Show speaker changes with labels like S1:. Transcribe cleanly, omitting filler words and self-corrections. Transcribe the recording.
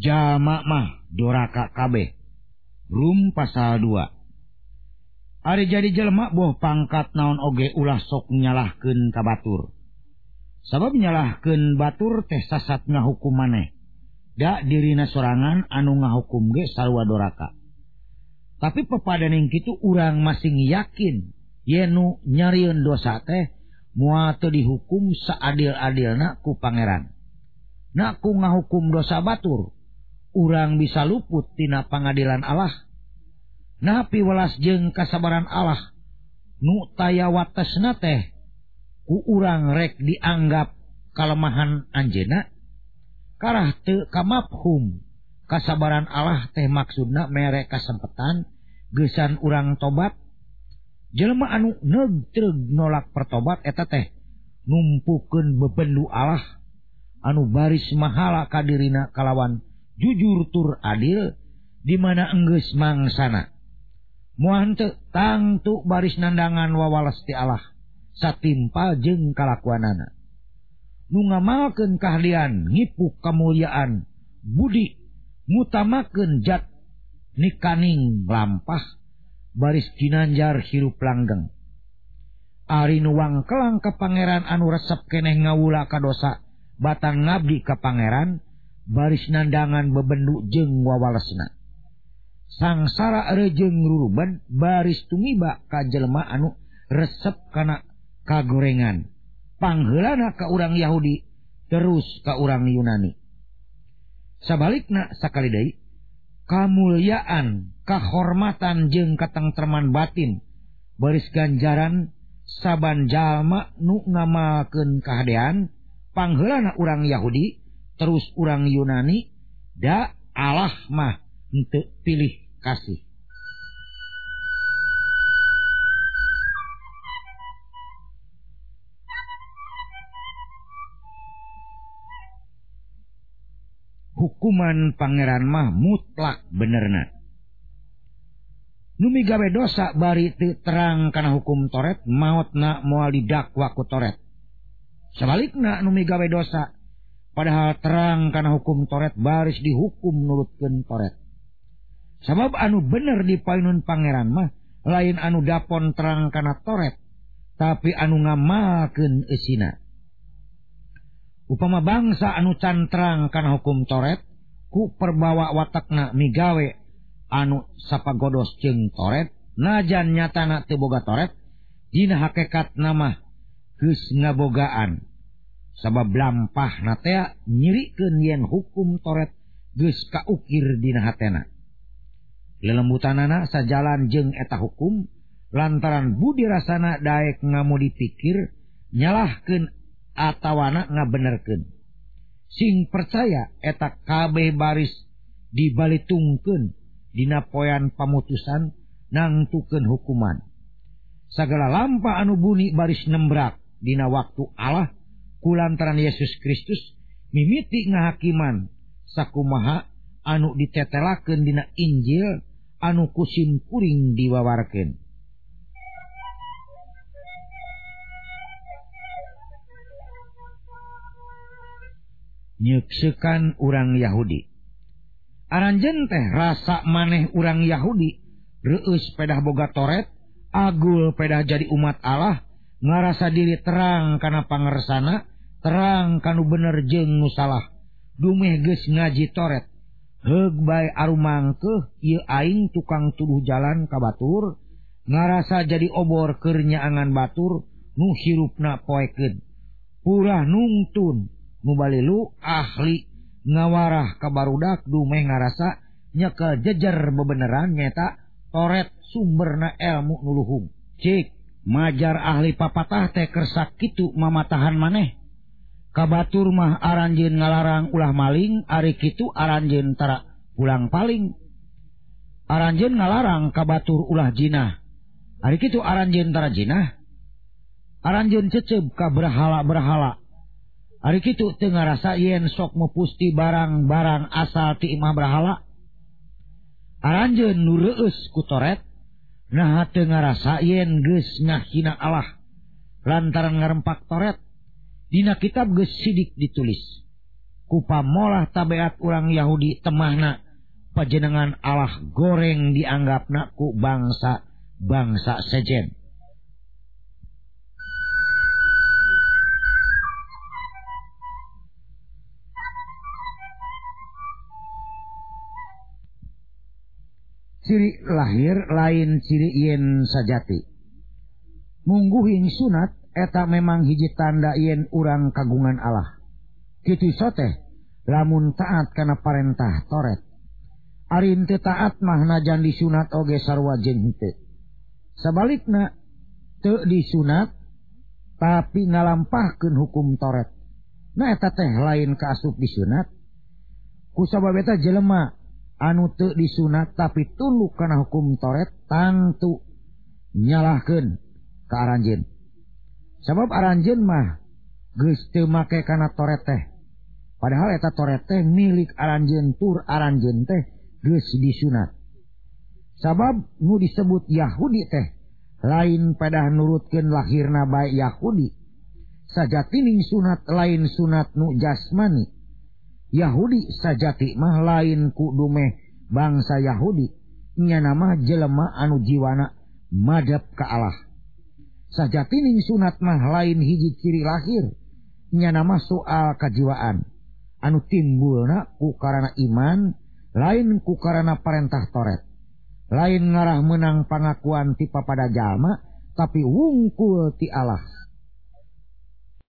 S1: Jalma mah doraka kabeh. Rum pasal 2. Ari jadi jelma boh pangkat naon oge ulah sok nyalahkeun ka batur. Sabab nyalahkeun batur teh sasat ngahukum maneh. Da dirina sorangan anu ngahukum ge sarua doraka. Tapi pepadening kitu urang masing yakin yen nu nyarieun dosa teh moal teu dihukum saadil-adilna ku pangeran. Na ku ngahukum dosa batur, urang bisa luput tina pangadilan Allah. Napi welas jeung kasabaran Allah nu taya watesna teh ku urang rek dianggap kalemahan anjeunna, karah teu kamafhum kasabaran Allah teh maksudna mere kasempetan geusan urang tobat. Jelema anu neugtreug nolak pertobat eta teh numpukeun bebendu Allah anu baris mahala ka dirina kalawan jujur tur adil di mana enggeus mangsana. Moal henteu tangtu baris nandangan wawales ti Allah satimpal jeung kalakuanana. Nu ngamalkeun kahdian, ngipuk kamulyaan, budi, mutamakeun jat nikaning lampah, baris ginanjar hirup langgeng. Ari nu wangkelang ka pangeran anu resep keneh ngawula ka dosa, batang ngabdi ka pangeran, baris nandangan bebendu jeung wawalesna. Sangsara rejeung ruruban baris tumiba ka jelema anu resep kana kagorengan. Pangheulana ka urang Yahudi terus ka urang Yunani. Sabalikna sakali deui kamulyaan, kahormatan jeung katengtreman batin baris ganjaran saban jalma nu ngamalkeun kahadean pangheulana urang Yahudi terus urang Yunani. Da Allah mah henteu pilih kasih. Hukuman pangeran mah mutlak benerna. Nu migawe dosa bari teu terang kana hukum Toret, maotna moal didakwa ku Toret. Sabalikna nu migawe dosa padahal terang kana hukum Toret baris dihukum nurutkeun Toret. Sabab anu bener dipainun pangeran mah lain anu dapon terang kana Toret, tapi anu ngamalkeun eusina. Upama bangsa anu can terang kana hukum Toret ku perbawa watakna migawe anu sapagodos jeung Toret, najan nyatana teu boga Toret, dina hakekatna mah geus ngabogaan. Sabab lampahna teh nyirikeun yen hukum Toret geus kaukir dina hatena. Lelembutanana sajalan jeung eta hukum lantaran budi rasana daek ngamudi pikir nyalahkeun atawana ngabenerkeun. Sing percaya eta kabeh baris dibalitungkeun dina poean pamutusan nangtukeun hukuman. Sagala lampah anu buni baris nembrak dina waktu Allah kulantaran Yesus Kristus mimiti ngahakiman sakumaha anu ditetelakeun dina Injil anu kusim kuring diwawarkeun. Nyeuksekan urang Yahudi. Aranjeun teh rasa maneh urang Yahudi reueus pedah boga Toret, agul pedah jadi umat Allah, ngarasa diri terang kana pangersana, terang kanu bener jeung nu salah. Dumeh geus ngaji Toret, heug bae arumangkeuh ieu aing tukang tuduh jalan ka batur, ngarasa jadi obor keur nyaangan batur nu hirupna poekeun. Purah nungtun nu balilu ahli ngawarah ka barudak dumeh ngarasa nyekel jejer bebeneran nyeta Toret sumberna elmu nu luhung. Cik majar ahli papatah teh kersak kitu mamatahan maneh. Ka batur mah aranjeun ngalarang ulah maling, ari kitu aranjeun tara ulang paling. Aranjeun ngalarang ka batur ulah jinah, ari kitu aranjeun tara jinah. Aranjeun ceceb ka berhala-berhala, ari kitu teu ngarasa yen sok mepusti barang-barang asal ti imah berhala. Aranjeun nu reueus ku Toret, nah teu ngarasa yen geus ngahina Allah lantaran ngarempak Toret. Dina kitab geus sidik ditulis, kupamolah tabeat urang Yahudi temahna pajenengan Allah goreng dianggapna ku bangsa sejen. Ciri lahir lain ciri yen sajati. Mungguhing sunat eta memang hiji tanda yen urang kagungan Allah. Kitu soteh lamun taat kana parentah toret. Ari teu taat mah najan disunat oge sarua jeung henteu. Sabalikna teu disunat tapi ngalampahkeun hukum toret. Nah eta teh lain kaasup disunat. Kusabab eta jelema anu teu disunat tapi tunduk kana hukum toret tangtu nyalahkeun ka aranjeun. Sabab aranjeun mah geus teu make kana toret teh. Padahal eta toret teh milik aranjeun tur aranjeun teh geus disunat. Sabab nu disebut Yahudi teh lain pedah nurutkeun lahirna bae Yahudi. Sajatining sunat lain sunat nu jasmani. Yahudi sajati mah lain kudu meh bangsa Yahudi, nya nama jelema anu jiwana madhep ka Allah. Sajatining sunat mah lain hiji ciri lahir, nya nama soal kajiwaan anu timbulna ku karana iman, lain ku karana parentah toret. Lain ngarah menang pangakuan ti papada jalma tapi wungkul ti Allah.